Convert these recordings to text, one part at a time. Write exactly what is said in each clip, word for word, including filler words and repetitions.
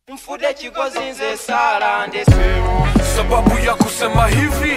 Mfude chikozinze sala ndesemo sababu ya kusema hivi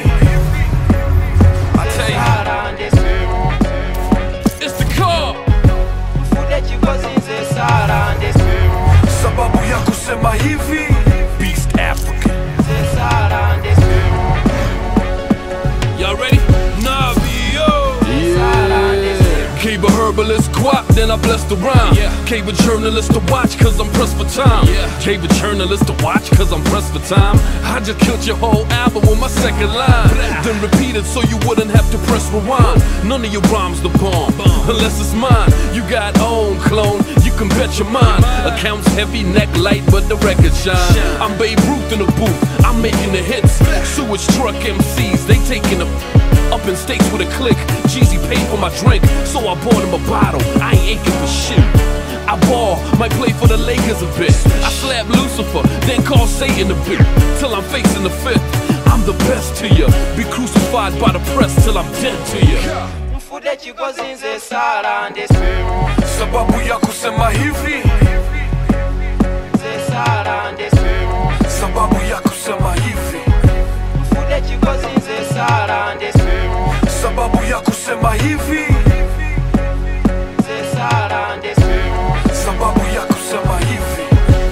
sala ndesemo It's the car. Mfude chikozinze sala ndesemo Sababu ya kusema hivi Beast African sala ndesemo Y'all ready? Navio sala ndesemo Cable herbalist guap, then I bless the rhyme. Yeah. Cable journalist to watch cause I'm pressed for time. Yeah. Cable journalist to watch cause I'm pressed for time. I just killed your whole album with my second line. Blah. Then repeat it so you wouldn't have to press rewind. None of your rhymes the bomb, unless it's mine. You got own clone, you can bet your mind. Accounts heavy, neck light, but the record shine. I'm Babe Ruth in the booth, I'm making the hits. Sewage truck M Cs, they taking a up in stakes with a click. Jeezy paid for my drink, so I bought him a bottle. I ain't aching for shit. I ball, might play for the Lakers a bit. I slap Lucifer, then call Satan a bit. Till I'm facing the fifth. I'm the best to you. Be crucified by the press till I'm dead to you. Mfude chikozinze sala ndesemo Sababu ya kusema hivi sala ndesemo Sababu ya kusema hivi Mfude chikozinze sala ndesemo Sababu ya kusema hivi sala ndesemo Sababu ya kusema hivi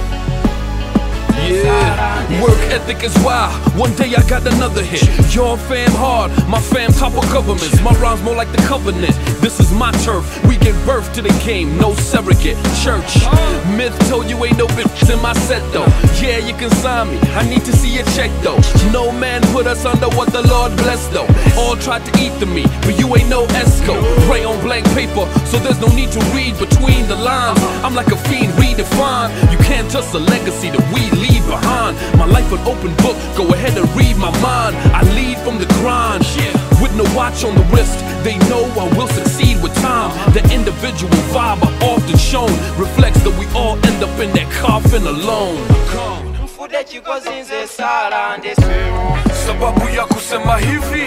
Yeah, work ethic is wild. One day I got another hit. Your fam hard, my fam top of governments. My rhymes more like the covenant. This is my turf. We give birth to the game, no surrogate. Church. Myth told you ain't no bitches in my set though. Yeah, you can sign me. I need to see a check though. No man put us under what the Lord blessed though. All tried to eat to me, but you ain't no Esco. Write on blank paper, so there's no need to read between the lines. I'm like a fiend, redefined. You can't touch the legacy that we leave behind. My life an open book, go ahead and read my mind. I lead from the grind, yeah. With no watch on the wrist, they know I will succeed with time. The individual vibe I often shown reflects that we all end up in that coffin alone. Mfude chikozinze sala ndesemo Sababu ya kusema hivi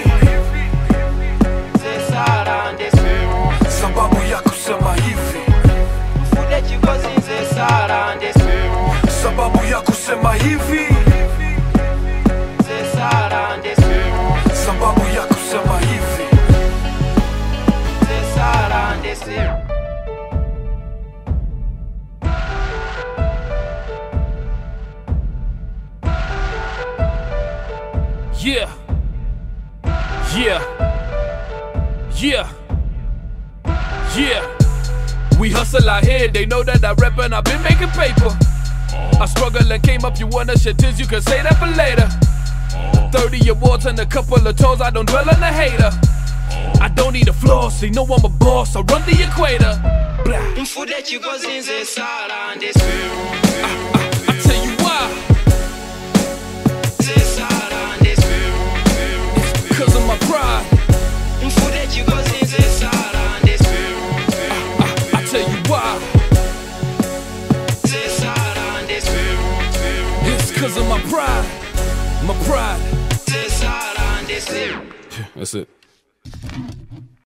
sala ndesemo Sababu ya kusema hivi Mfude chikozinze sala ndesemo Sababu ya kusema hivi sala ndesemo Sababu ya kusema hivi sala ndesemo Yeah, yeah, yeah, yeah. We hustle out here, they know that I rap and I've been making paper. I struggle and came up, you wanna shit tears, you can say that for later. thirty awards and a couple of toes, I don't dwell on the hater. I don't need a floss, they know I'm a boss, I run the equator. Blah. Mfude chikozinze sala ndesemo I, I tell you why. sala ndesemo Cause of my pride. Mfude chikozinze sala ndesemo I, I tell you why. sala ndesemo It's cause of my pride. My pride. sala ndesemo That's it.